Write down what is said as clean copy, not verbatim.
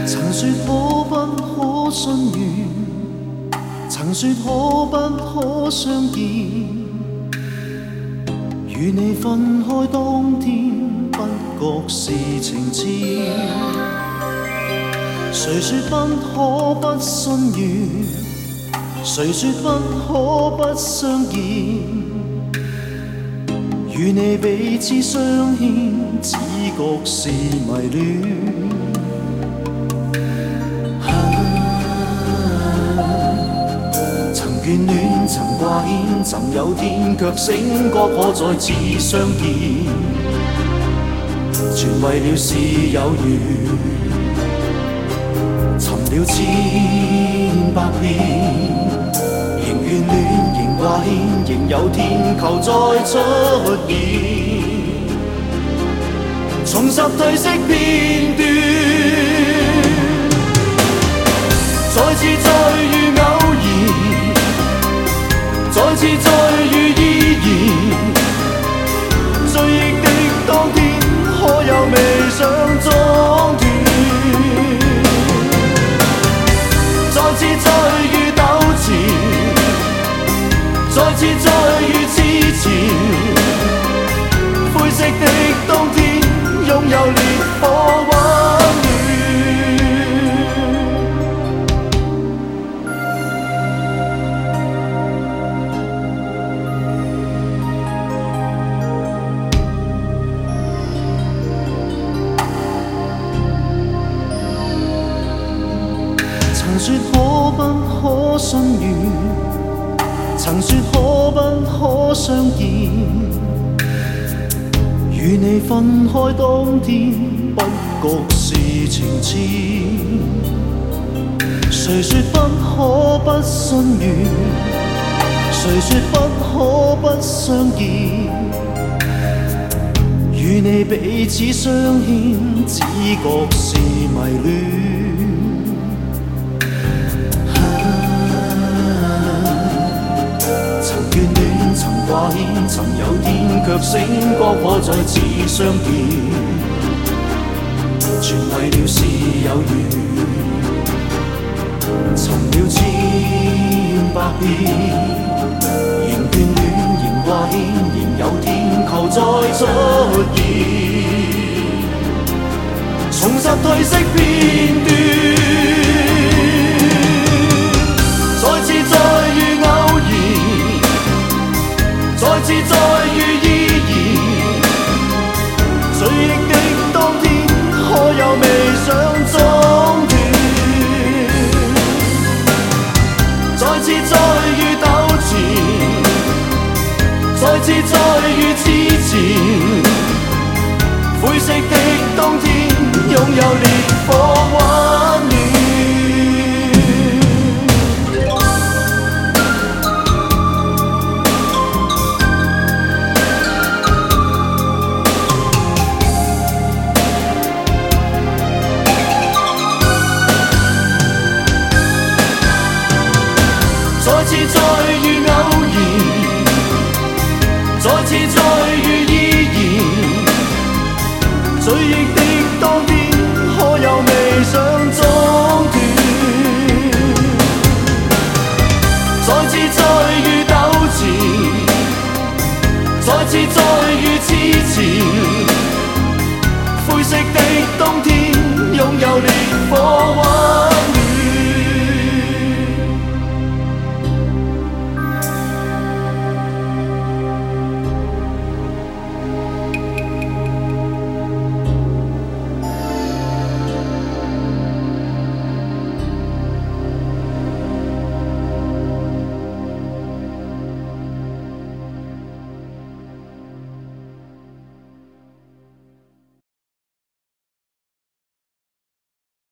曾说可不可信缘，曾说可不可相见。与你分开當天，不覺是情痴。誰說不可不信緣？誰說不可不相見？與你彼此相牽，只覺是迷戀。曾眷戀，曾掛牽，曾有天卻醒覺可再次相見，全為了是有緣。尋了千百遍，仍眷戀，仍掛牽，仍有天求再出現，重拾褪色片段，再次再遇偶然，再次再遇依然，追憶的當天，可有未想中斷？再次再遇糾纏，再次再遇痴纏，灰色的冬天，擁有烈火溫暖。曾說可不可信緣，曾說可不可相見。與你分開當天，不覺是情痴。誰說不可不信緣？誰說不可不相見？與你彼此相牽，只覺是迷戀。掛牽，曾有天卻醒覺可再次相見，全為了是有緣。尋了千百遍，仍眷戀，仍掛牽，仍有天求再出現，重拾褪色片